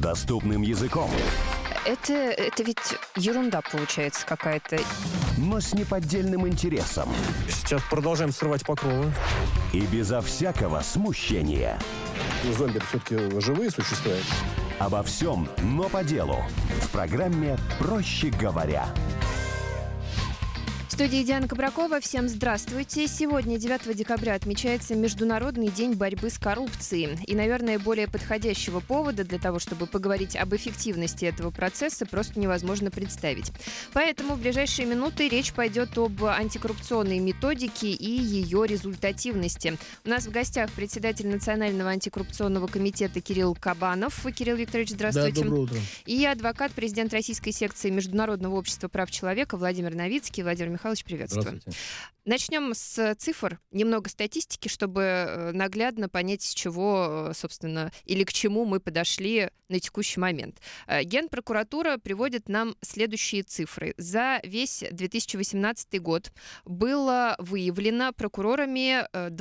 Доступным языком, Это ведь ерунда получается какая-то. но с неподдельным интересом. Сейчас продолжаем срывать покровы. И безо всякого смущения. Зомби все-таки живые существа. Обо всем, но по делу. В программе «Проще говоря». В студии Диана Кабракова. Всем здравствуйте. Сегодня, 9 декабря, отмечается Международный день борьбы с коррупцией. И, наверное, более подходящего повода для того, чтобы поговорить об эффективности этого процесса, просто невозможно представить. Поэтому в ближайшие минуты речь пойдет об антикоррупционной методике и ее результативности. У нас в гостях председатель Национального антикоррупционного комитета Кирилл Кабанов. Кирилл Викторович, здравствуйте. Да, доброе утро. И адвокат, президент Российской секции Международного общества прав человека Владимир Новицкий. Владимир Михайлович, приветствую. Здравствуйте. Начнем с цифр, немного статистики, чтобы наглядно понять, с чего, собственно, или к чему мы подошли на текущий момент. Генпрокуратура приводит нам следующие цифры. За весь 2018 год было выявлено прокурорами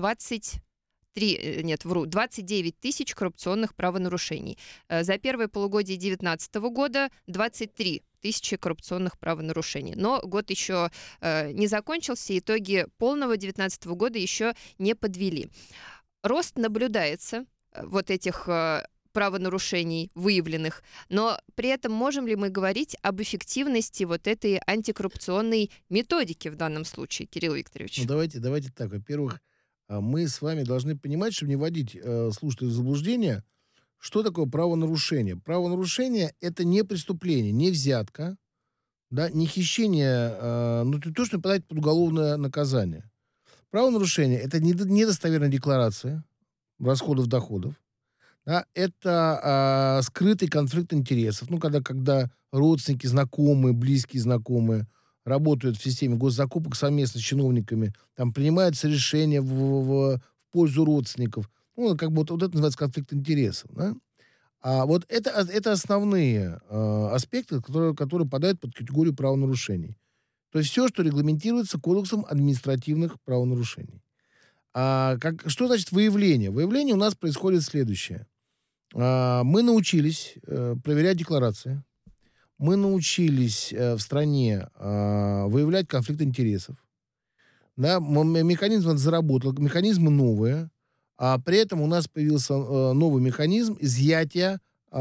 29 тысяч коррупционных правонарушений. За первое полугодие 2019 года 23 тысячи коррупционных правонарушений. Но год еще не закончился, итоги полного 2019 года еще не подвели. Рост наблюдается вот этих правонарушений выявленных, но при этом можем ли мы говорить об эффективности вот этой антикоррупционной методики в данном случае, Кирилл Викторович? Ну, давайте так. Во-первых, мы с вами должны понимать, чтобы не вводить слушателей в заблуждение, что такое правонарушение. Правонарушение – это не преступление, не взятка, да, не хищение, то, что попадает под уголовное наказание. Правонарушение – это недостоверная декларация расходов-доходов, да, это скрытый конфликт интересов. Ну, когда родственники, знакомые, близкие знакомые работают в системе госзакупок совместно с чиновниками, там принимаются решения в пользу родственников. Ну, как бы вот это называется конфликт интересов. Да? А вот это основные аспекты, которые попадают под категорию правонарушений. То есть все, что регламентируется Кодексом административных правонарушений. Что значит выявление? Выявление у нас происходит следующее. Мы научились проверять декларации. Мы научились в стране выявлять конфликт интересов. Да? Механизм заработал, механизмы новые. А при этом у нас появился новый механизм изъятия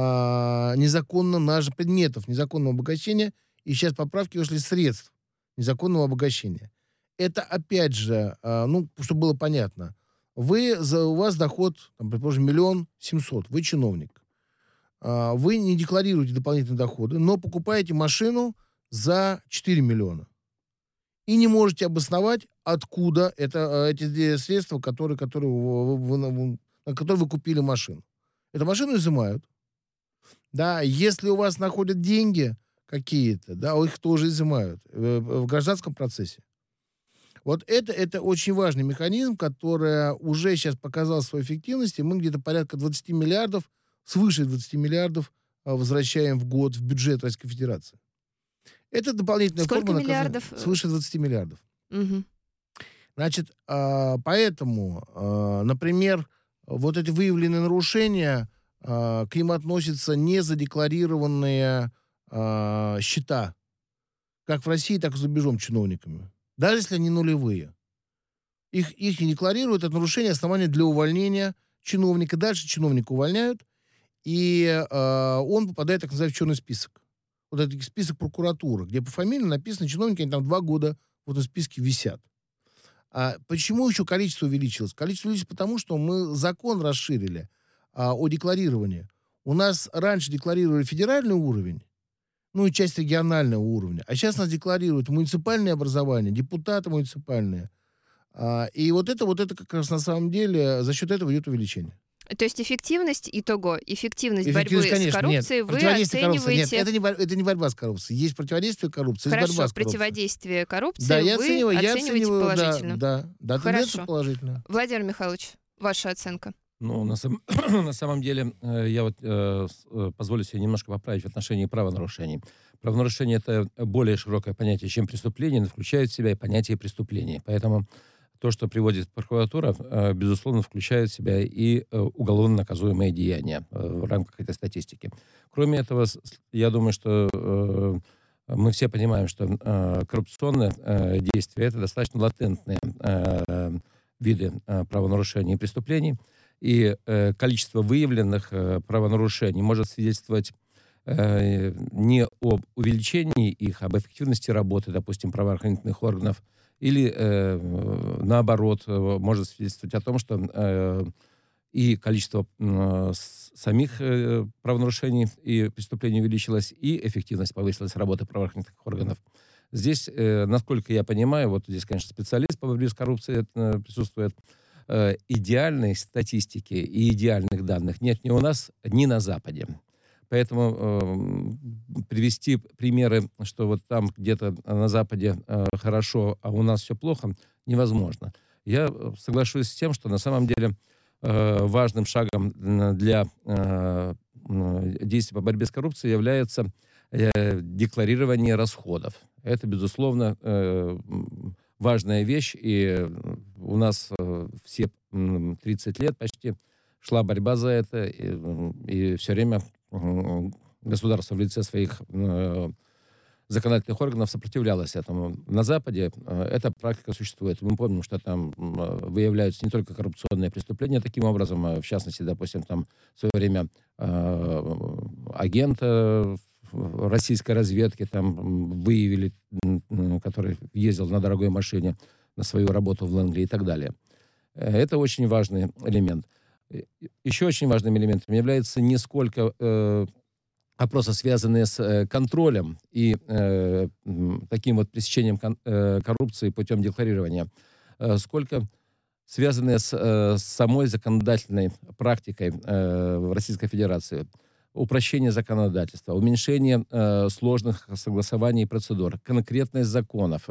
предметов незаконного обогащения. И сейчас поправки вышли средств незаконного обогащения. Это опять же, чтобы было понятно. У вас доход, предположим, 1 700 000. Вы чиновник. Вы не декларируете дополнительные доходы, но покупаете машину за 4 миллиона. И не можете обосновать, откуда эти средства, на которые вы купили машину. Эту машину изымают. Да, если у вас находят деньги какие-то, да, их тоже изымают в гражданском процессе. Вот это очень важный механизм, который уже сейчас показал свою эффективность, и мы где-то порядка 20 миллиардов, свыше 20 миллиардов возвращаем в год в бюджет Российской Федерации. Это дополнительная Сколько форма миллиардов? Свыше 20 миллиардов. Угу. Значит, поэтому, например, вот эти выявленные нарушения, к ним относятся незадекларированные счета, как в России, так и за рубежом чиновниками. Даже если они нулевые. Их не декларируют, это нарушение основания для увольнения чиновника. Дальше чиновника увольняют, и он попадает, так называемый, в черный список. Вот этот список прокуратуры, где по фамилии написано чиновники, они там 2 года в этом списке висят. А почему еще количество увеличилось? Количество увеличилось потому, что мы закон расширили о декларировании. У нас раньше декларировали федеральный уровень, и часть регионального уровня. А сейчас нас декларируют муниципальные образования, депутаты муниципальные. И вот это как раз на самом деле за счет этого идет увеличение. То есть эффективность борьбы с коррупцией вы оцениваете... Нет, это не борьба с коррупцией. Есть противодействие коррупции, есть борьба с коррупцией. Противодействие коррупции да, вы оцениваете положительно. Да, тенденция положительная. Владимир Михайлович, ваша оценка? На самом деле, я позволю себе немножко поправить в отношении правонарушений. Правонарушение — это более широкое понятие, чем преступление, но включает в себя и понятие преступления. Поэтому то, что приводит прокуратура, безусловно, включает в себя и уголовно наказуемые деяния в рамках этой статистики. Кроме этого, я думаю, что мы все понимаем, что коррупционные действия — это достаточно латентные виды правонарушений и преступлений, и количество выявленных правонарушений может свидетельствовать не об увеличении их, об эффективности работы, допустим, правоохранительных органов, или наоборот, может свидетельствовать о том, что и количество самих правонарушений и преступлений увеличилось, и эффективность повысилась работы правоохранительных органов. Здесь, насколько я понимаю, вот здесь, конечно, специалист по борьбе с коррупцией присутствует, идеальной статистики и идеальных данных нет ни у нас, ни на Западе. Поэтому привести примеры, что вот там где-то на Западе хорошо, а у нас все плохо, невозможно. Я соглашусь с тем, что на самом деле важным шагом для действий по борьбе с коррупцией является декларирование расходов. Это, безусловно, важная вещь, и у нас все 30 лет почти шла борьба за это, и все время государство в лице своих законодательных органов сопротивлялось этому. На Западе эта практика существует. Мы помним, что там выявляются не только коррупционные преступления таким образом, а в частности, допустим, там в свое время агента российской разведки там выявили, который ездил на дорогой машине на свою работу в Лэнгли и так далее. Это очень важный элемент. Еще очень важным элементом является не сколько опросы, связанные с контролем и таким вот пресечением коррупции путем декларирования, сколько связанные с самой законодательной практикой в Российской Федерации. Упрощение законодательства, уменьшение сложных согласований и процедур, конкретность законов.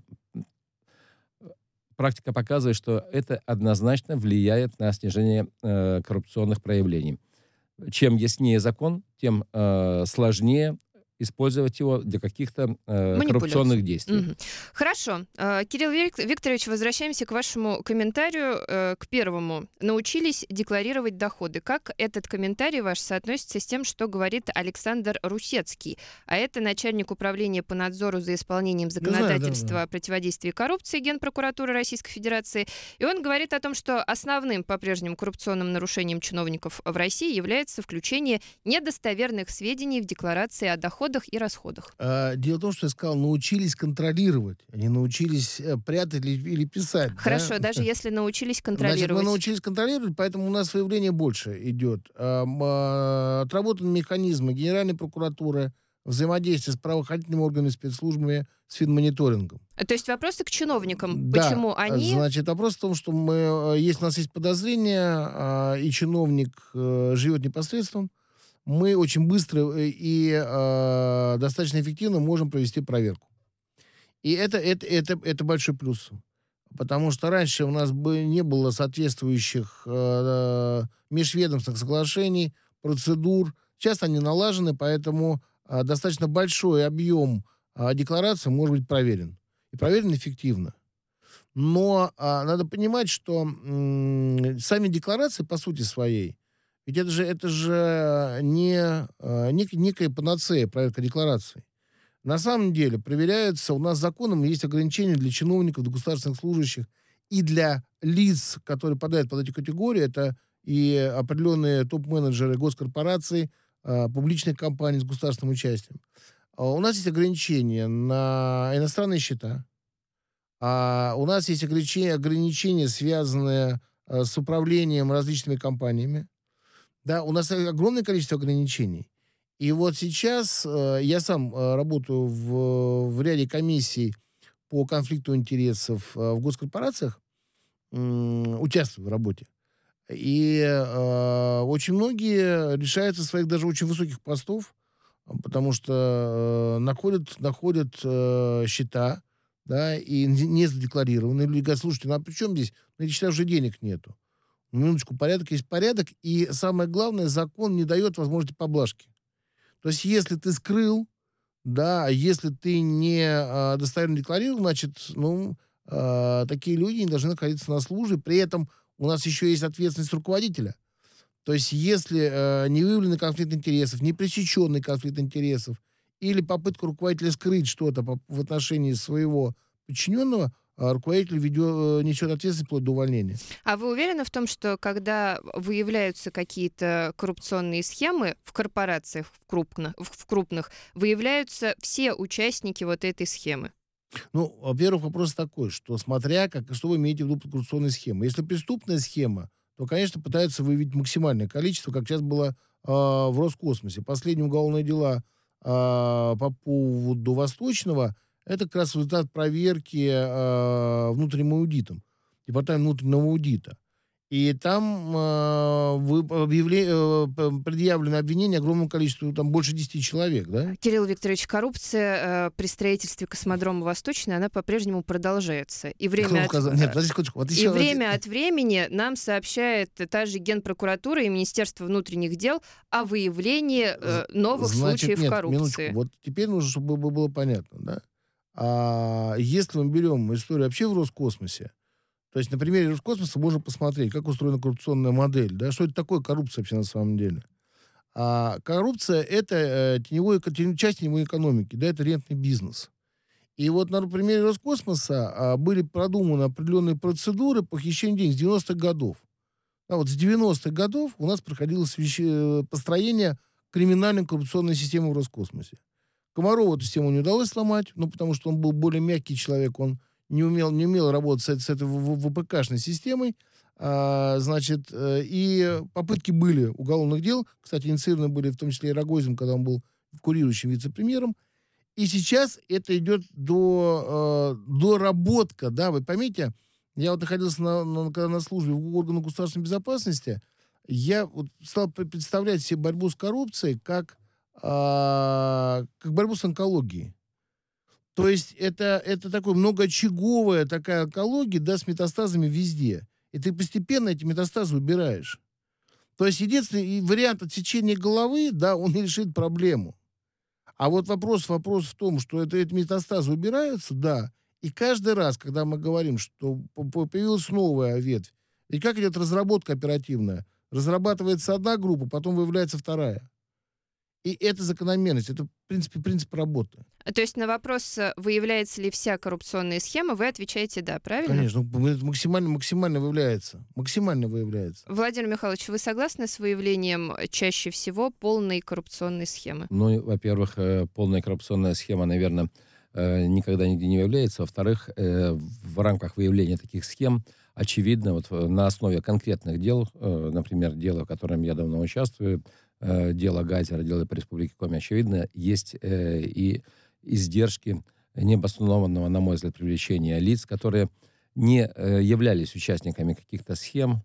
Практика показывает, что это однозначно влияет на снижение коррупционных проявлений. Чем яснее закон, тем сложнее использовать его для каких-то коррупционных действий. Мгм. Хорошо. Кирилл Викторович, возвращаемся к вашему комментарию, к первому. Научились декларировать доходы. Как этот комментарий ваш соотносится с тем, что говорит Александр Русецкий? А это начальник управления по надзору за исполнением законодательства о противодействии коррупции Генпрокуратуры Российской Федерации. И он говорит о том, что основным по-прежнему коррупционным нарушением чиновников в России является включение недостоверных сведений в декларации о доходах и расходах. Дело в том, что я сказал, научились контролировать, а не научились прятать или писать. Хорошо, да? даже если научились Значит, контролировать. мы научились контролировать, поэтому у нас выявление больше идет. Отработаны механизмы Генеральной прокуратуры, взаимодействие с правоохранительными органами, спецслужбами, с финмониторингом. То есть вопросы к чиновникам. Да, Почему они... значит, вопрос в том, что если у нас есть подозрение, и чиновник живет непосредством, мы очень быстро и достаточно эффективно можем провести проверку. И это большой плюс. Потому что раньше у нас не было соответствующих межведомственных соглашений, процедур. Сейчас они налажены, поэтому достаточно большой объем деклараций может быть проверен. И проверен эффективно. Но надо понимать, что сами декларации, по сути своей, ведь это же не некая панацея, проверка деклараций. На самом деле проверяется, у нас законом есть ограничения для чиновников, для государственных служащих и для лиц, которые попадают под эти категории. Это и определенные топ-менеджеры госкорпораций, публичных компаний с государственным участием. У нас есть ограничения на иностранные счета. У нас есть ограничения, связанные с управлением различными компаниями. Да, у нас огромное количество ограничений. И вот сейчас я сам работаю в ряде комиссий по конфликту интересов в госкорпорациях, участвую в работе. И очень многие лишаются своих даже очень высоких постов, потому что находят счета, да, и не задекларированы. Люди говорят, слушайте, ну а при чем здесь? На этих счетах уже денег нету. Минуточку, порядок есть порядок, и самое главное, закон не дает возможности поблажки. То есть, если ты скрыл, да, если ты не достоверно декларировал, значит, такие люди не должны находиться на службе. При этом у нас еще есть ответственность руководителя. То есть если не выявленный конфликт интересов, не пресеченный конфликт интересов или попытка руководителя скрыть что-то в отношении своего подчиненного, руководитель несет ответственность вплоть до увольнения. А вы уверены в том, что когда выявляются какие-то коррупционные схемы в корпорациях, в крупных, выявляются все участники вот этой схемы? Ну, во-первых, вопрос такой, что смотря что вы имеете в виду под коррупционной схемой. Если преступная схема, то, конечно, пытаются выявить максимальное количество, как сейчас было в Роскосмосе. Последние уголовные дела по поводу Восточного, это как раз результат проверки внутренним аудитом, департамент внутреннего аудита. И там предъявлено обвинение огромному количеству, там больше 10 человек, да? Кирилл Викторович, коррупция при строительстве космодрома «Восточный», она по-прежнему продолжается. И время от времени нам сообщает та же Генпрокуратура и Министерство внутренних дел о выявлении новых случаев коррупции. Минуточку. Вот теперь нужно, чтобы было понятно, да? Если мы берем историю вообще в Роскосмосе, то есть на примере Роскосмоса можно посмотреть, как устроена коррупционная модель, да, что это такое коррупция вообще на самом деле. Коррупция — это часть теневой экономики, да, это рентный бизнес. И вот на примере Роскосмоса были продуманы определенные процедуры по хищению денег с 90-х годов. Вот с 90-х годов у нас проходило построение криминальной коррупционной системы в Роскосмосе. Комарову эту систему не удалось сломать, потому что он был более мягкий человек, он не умел работать с этой ВПКшной системой. И попытки были уголовных дел. Кстати, инициированы были в том числе и Рогозиным, когда он был курирующим вице-премьером. И сейчас это идет доработка. Да, вы поймите, я вот находился когда на службе в органах государственной безопасности, я вот стал представлять себе борьбу с коррупцией как борьбу с онкологией. То есть это такой многоочаговая такая онкология, да, с метастазами везде. И ты постепенно эти метастазы убираешь. То есть единственный вариант отсечения головы, да, он не решит проблему. А вот вопрос в том, что эти метастазы убираются, да, и каждый раз, когда мы говорим, что появилась новая ветвь, и как идет разработка оперативная, разрабатывается одна группа, потом выявляется вторая. И это закономерность, это, в принципе, принцип работы. То есть на вопрос, выявляется ли вся коррупционная схема, вы отвечаете «да», правильно? Конечно, это максимально выявляется. Максимально выявляется. Владимир Михайлович, вы согласны с выявлением чаще всего полной коррупционной схемы? Ну, во-первых, полная коррупционная схема, наверное, никогда нигде не выявляется. Во-вторых, в рамках выявления таких схем, очевидно, вот на основе конкретных дел, например, дело, в котором я давно участвую, дело Гайзера, дело по Республике Коми, очевидно, есть и издержки необоснованного, на мой взгляд, привлечения лиц, которые не являлись участниками каких-то схем.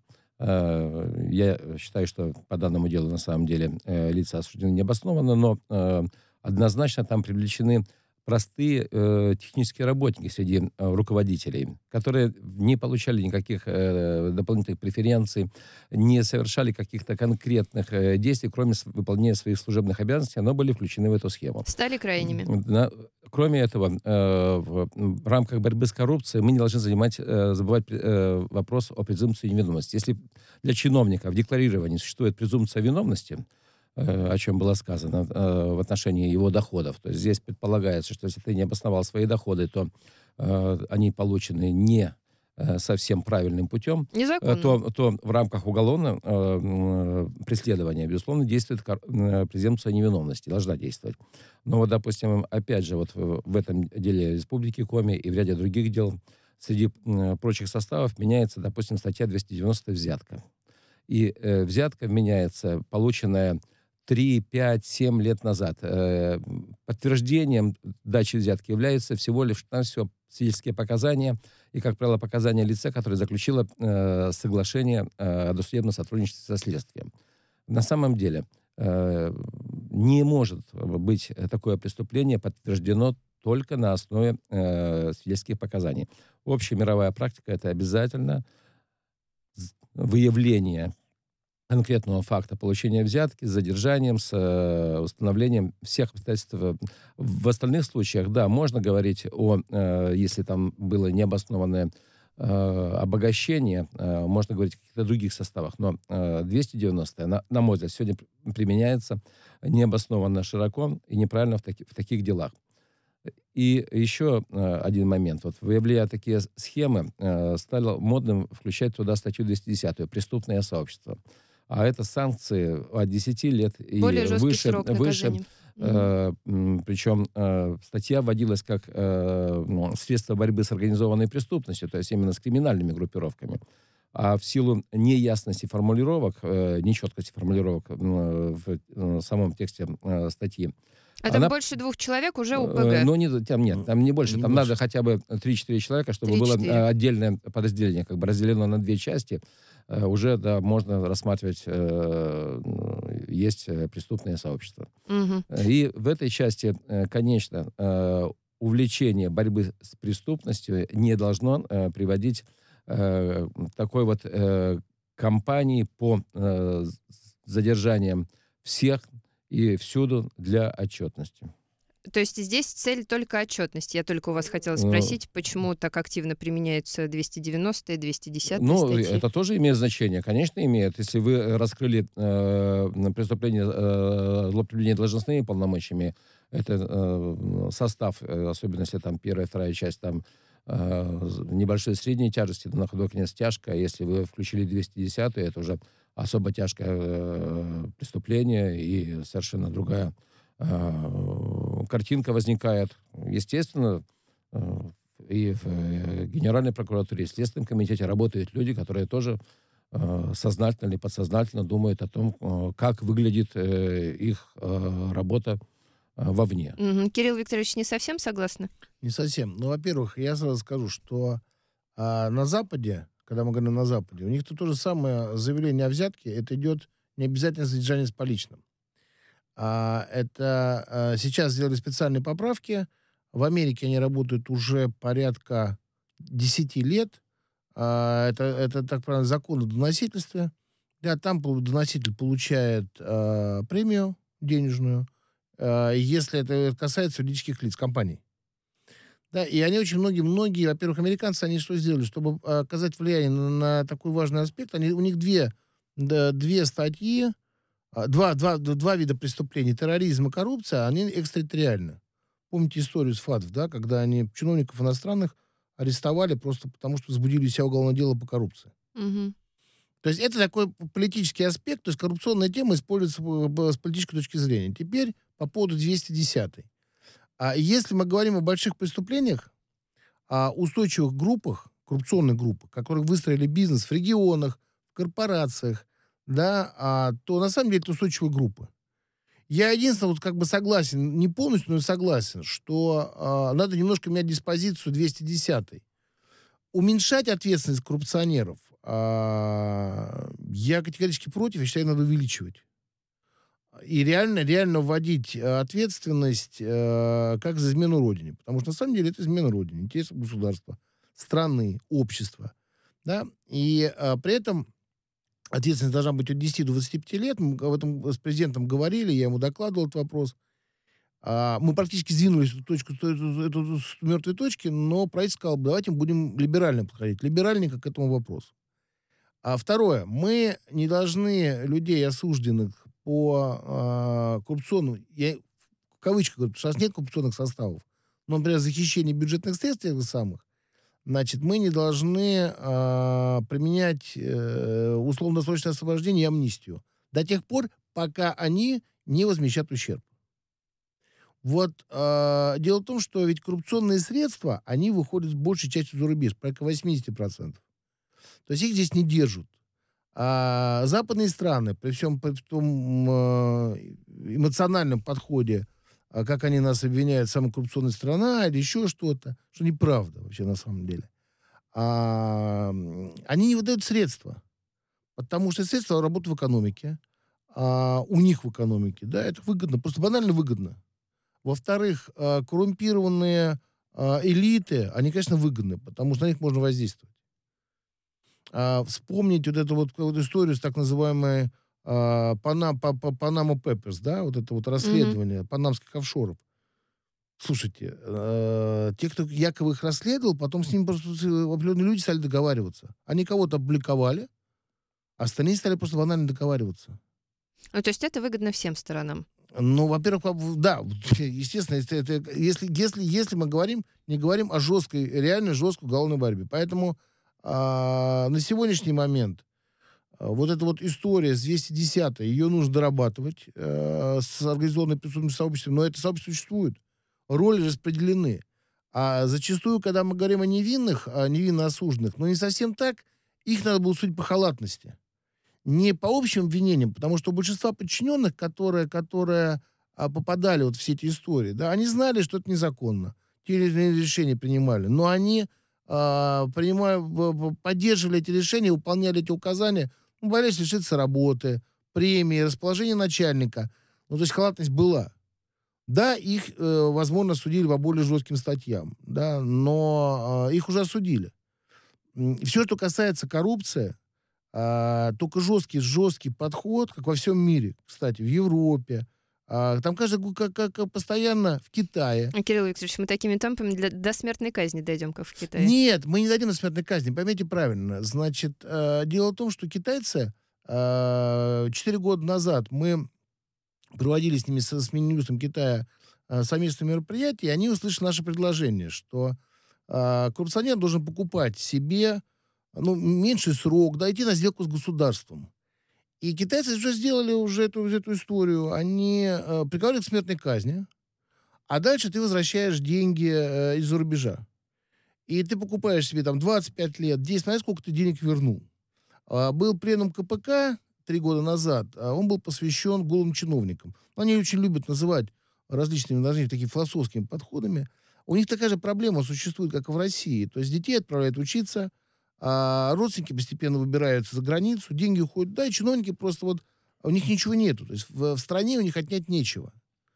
Я считаю, что по данному делу на самом деле лица осуждены необоснованно, но однозначно там привлечены простые технические работники среди руководителей, которые не получали никаких дополнительных преференций, не совершали каких-то конкретных действий, кроме выполнения своих служебных обязанностей, но были включены в эту схему. Стали крайними. Кроме этого, в рамках борьбы с коррупцией мы не должны забывать вопрос о презумпции невиновности. Если для чиновника в декларировании существует презумпция виновности, о чем было сказано в отношении его доходов. То есть здесь предполагается, что если ты не обосновал свои доходы, то они получены не совсем правильным путем, то в рамках уголовного преследования, безусловно, действует презумпция невиновности, должна действовать. Но вот, допустим, опять же, вот в этом деле Республики Коми и в ряде других дел среди прочих составов меняется, допустим, статья 290 «Взятка». И взятка меняется, полученная 3, 5, 7 лет назад. Подтверждением дачи взятки являются всего лишь свидетельские показания и, как правило, показания лица, которое заключило соглашение о досудебном сотрудничестве со следствием. На самом деле не может быть такое преступление подтверждено только на основе свидетельских показаний. Общая мировая практика — это обязательно выявление конкретного факта получения взятки с задержанием, с установлением всех обстоятельств. В остальных случаях, да, можно говорить если там было необоснованное обогащение, можно говорить о каких-то других составах. Но 290, на мой взгляд, сегодня применяется необоснованно широко и неправильно в таких делах. И еще один момент. Вот выявляя такие схемы, стало модным включать туда статью 210 «Преступное сообщество». А это санкции от 10 лет и Более жесткий выше. срок наказания. Причем статья вводилась как средство борьбы с организованной преступностью, то есть именно с криминальными группировками. А в силу неясности формулировок, нечеткости формулировок в самом тексте статьи, А там больше 2 человек уже УПГ. Там нет, там не больше. Не Там больше. надо хотя бы 3-4 человека, чтобы 3-4. было отдельное подразделение, как бы разделено на 2 части. Уже, да, можно рассматривать, есть преступное сообщество. Мгм. И в этой части, конечно, увлечение борьбы с преступностью не должно приводить такой вот кампании по задержаниям всех и всюду для отчетности. То есть здесь цель только отчетность. Я только у вас хотела спросить, почему так активно применяются 290 и 210 статьи? Это тоже имеет значение. Конечно, имеет. Если вы раскрыли преступление злоупотребления должностными полномочиями, это состав, особенно если там первая, вторая часть, там небольшой средней тяжести, на худой конец тяжкая. Если вы включили 210, это уже особо тяжкое преступление и совершенно другая картинка возникает. Естественно, и в Генеральной прокуратуре, и в Следственном комитете работают люди, которые тоже сознательно или подсознательно думают о том, как выглядит их работа вовне. Мгм. Кирилл Викторович, не совсем согласны? Не совсем. Ну, во-первых, я сразу скажу, что на Западе, когда мы говорим на Западе, у них то же самое заявление о взятке, это идет не обязательно задержание с поличным. Это сейчас сделали специальные поправки. В Америке они работают уже порядка 10 лет. Это так правильно, закон о доносительстве. Да, там доноситель получает премию денежную, если это касается юридических лиц, компаний. Да, и они очень многие, во-первых, американцы, они что сделали? Чтобы оказать влияние на такой важный аспект, у них две статьи, два вида преступлений, терроризм и коррупция, они экстерриториальны. Помните историю с ФАТФ, да, когда они чиновников иностранных арестовали просто потому, что возбудили у себя уголовное дело по коррупции. Мгм. То есть это такой политический аспект, то есть коррупционная тема используется с политической точки зрения. Теперь по поводу 210. Если мы говорим о больших преступлениях, о устойчивых группах, коррупционных группах, которые выстроили бизнес в регионах, в корпорациях, да, то на самом деле это устойчивые группы. Я единственное, вот как бы согласен, не полностью, но согласен, что надо немножко менять диспозицию 210. Уменьшать ответственность коррупционеров я категорически против, я считаю, надо увеличивать. И реально вводить ответственность как за измену Родине. Потому что на самом деле это измена Родине, интересов государства, страны, общества. Да? И при этом ответственность должна быть от 10 до 25 лет. Мы об этом с президентом говорили, я ему докладывал этот вопрос. Мы практически сдвинулись эту с мертвой точки, но правительство сказало, давайте будем либерально подходить. Либеральненько к этому вопросу. Второе. Мы не должны людей, осужденных по коррупционным, я в кавычках говорю, потому что у нас нет коррупционных составов, но, например, за хищение бюджетных средств тех же самых, значит, мы не должны применять условно-досрочное освобождение и амнистию до тех пор, пока они не возмещат ущерб. Вот дело в том, что ведь коррупционные средства, они выходят большей частью за рубеж, порядка 80%. То есть их здесь не держат. А западные страны, при всем том эмоциональном подходе, как они нас обвиняют, самая коррупционная страна или еще что-то, что неправда вообще на самом деле, они не выдают средства. Потому что средства работают в экономике, у них в экономике, да, это выгодно, просто банально выгодно. Во-вторых, коррумпированные элиты, они, конечно, выгодны, потому что на них можно воздействовать. вспомнить вот эту вот историю с так называемой Panama Papers, да, вот это вот расследование панамских офшоров. Слушайте, те, кто якобы их расследовал, потом с ними просто определенные люди стали договариваться. Они кого-то опубликовали, а остальные стали просто банально договариваться. Ну, то есть это выгодно всем сторонам. Ну, во-первых, да, естественно, если мы не говорим о жесткой, реально жесткой уголовной борьбе. Поэтому на сегодняшний момент вот эта вот история с 210-й, ее нужно дорабатывать с организованным преступным сообществом, но это сообщество существует. Роли распределены. А зачастую, когда мы говорим о невинных, о невинно осужденных, но не совсем так, их надо было судить по халатности. Не по общим обвинениям, потому что у большинства подчиненных, которые попадали вот в все эти истории, да, они знали, что это незаконно. Те или иные решения принимали. Но они, поддерживали эти решения, выполняли эти указания, боялись лишиться работы, премии, расположения начальника. Ну, то есть халатность была. Да, их, возможно, судили по более жестким статьям, да, но их уже осудили. Все, что касается коррупции, только жесткий подход, как во всем мире, кстати, в Европе, там как постоянно в Китае. Кирилл Викторович, мы такими темпами до смертной казни дойдем, как в Китае. Нет, мы не дойдем до смертной казни, поймите правильно. Значит, дело в том, что китайцы 4 года назад мы проводили с ними, с Минюстом Китая, совместное мероприятие, и они услышали наше предложение, что коррупционер должен покупать себе меньший срок, да, идти на сделку с государством. И китайцы уже сделали эту историю. Они приговорили к смертной казни, а дальше ты возвращаешь деньги из-за рубежа. И ты покупаешь себе там 25 лет, 10, знаешь, сколько ты денег вернул. Был пленум КПК 3 года назад, он был посвящен голым чиновникам. Они очень любят называть различными такими философскими подходами. У них такая же проблема существует, как и в России. То есть детей отправляют учиться, а родственники постепенно выбираются за границу, деньги уходят, да, и чиновники просто у них ничего нету. То есть в стране у них отнять нечего.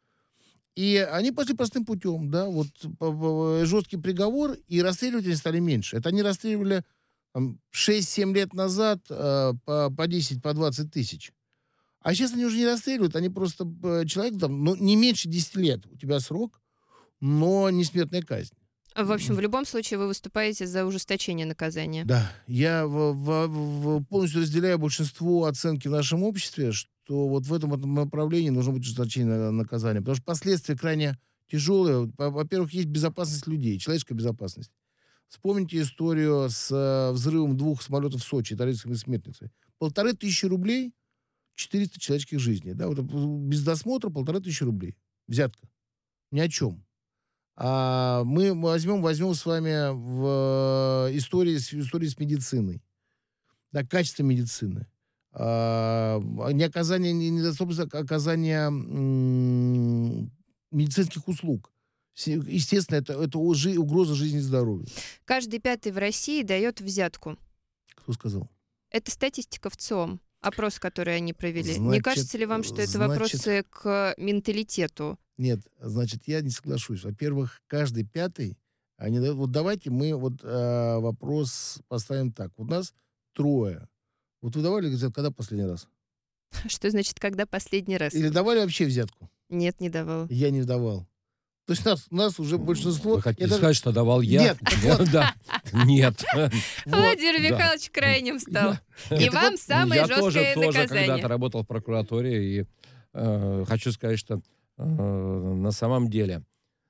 И они пошли простым путем, да, жесткий приговор, и расстреливать они стали меньше. Это они расстреливали 6-7 лет назад по 10, по 20 тысяч. А сейчас они уже не расстреливают, они просто человек не меньше 10 лет. У тебя срок, но не смертная казнь. В общем, в любом случае вы выступаете за ужесточение наказания. Да, я полностью разделяю большинство оценки в нашем обществе, что вот в этом направлении нужно быть ужесточение наказания, потому что последствия крайне тяжелые. Во-первых, есть безопасность людей, человеческая безопасность. Вспомните историю с взрывом 2 самолетов в Сочи, итальянской смертницы. 1500 рублей, 400 человеческих жизней. Да, без досмотра 1500 рублей. Взятка. Ни о чем. А мы возьмем с вами в истории с медициной. Да, качество медицины. Недоступность оказания медицинских услуг. Естественно, это угроза жизни и здоровью. Каждый 5-й в России дает взятку. Кто сказал? Это статистика в ЦИОМ. Опрос, который они провели. Не кажется ли вам, что это вопросы к менталитету? Нет, значит, я не соглашусь. Во-первых, каждый 5-й, они дают... Вот давайте мы вопрос поставим так. У нас 3. Вот вы давали взятку когда последний раз? Что значит, когда последний раз? Или давали вообще взятку? Нет, не давал. Я не давал. То есть у нас уже большинство... Вы хотите сказать, что давал я? Нет. Да. Нет. Владимир Михайлович крайним стал. И вам самое жесткое Я тоже когда-то наказание. работал в прокуратуре, и хочу сказать, что на самом деле,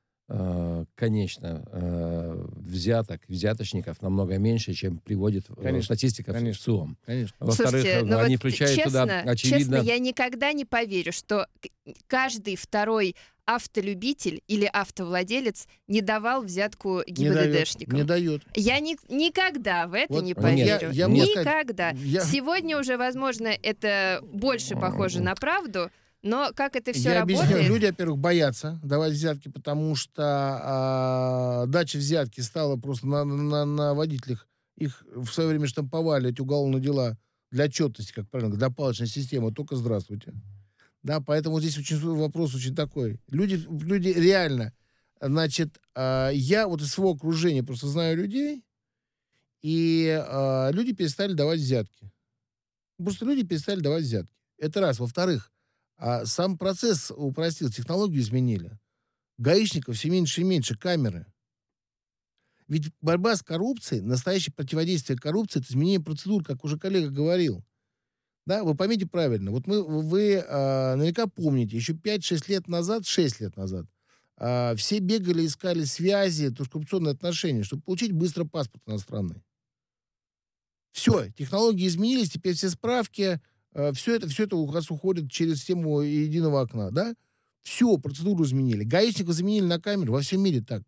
конечно, взяточников намного меньше, чем приводит статистика в ЦИОМ. Конечно. Во-вторых, Слушайте, они включают туда, очевидно... Честно, я никогда не поверю, что каждый 2-й автолюбитель или автовладелец не давал взятку ГИБДДшникам. Не дает. Я никогда в это не Вот поверю. я Никогда. я- Сегодня уже, возможно, это больше похоже на правду, но как это все Я объясню. работает... Люди, во-первых, боятся давать взятки, потому что дача взятки стала просто на водителях. Их в свое время штамповали, эти уголовные дела, для отчетности, как правильно, для палочной системы. Только здравствуйте. Да, поэтому здесь вопрос очень такой. Люди реально, значит, я вот из своего окружения просто знаю людей, и люди перестали давать взятки. Просто люди перестали давать взятки. Это раз. Во-вторых, сам процесс упростил, технологию изменили. Гаишников все меньше и меньше, камеры. Ведь борьба с коррупцией, настоящее противодействие коррупции, это изменение процедур, как уже коллега говорил. Да, вы поймите правильно. Вот вы наверняка помните, еще 5-6 лет назад, 6 лет назад, все бегали, искали связи, то есть коррупционные отношения, чтобы получить быстро паспорт иностранный. Все, технологии изменились, теперь все справки, все это у вас уходит через систему единого окна, да? Все, процедуру изменили. Гаишников заменили на камеры, во всем мире так.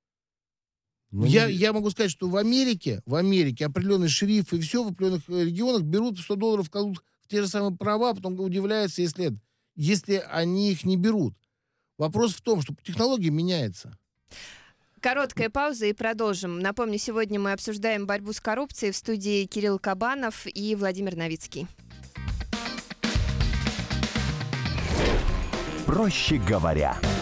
Я могу сказать, что в Америке определенные шерифы и все в определенных регионах берут $100, кладут в те же самые права, потом удивляются, если они их не берут. Вопрос в том, что технология меняется. Короткая пауза и продолжим. Напомню, сегодня мы обсуждаем борьбу с коррупцией. В студии Кирилл Кабанов и Владимир Новицкий. Проще говоря.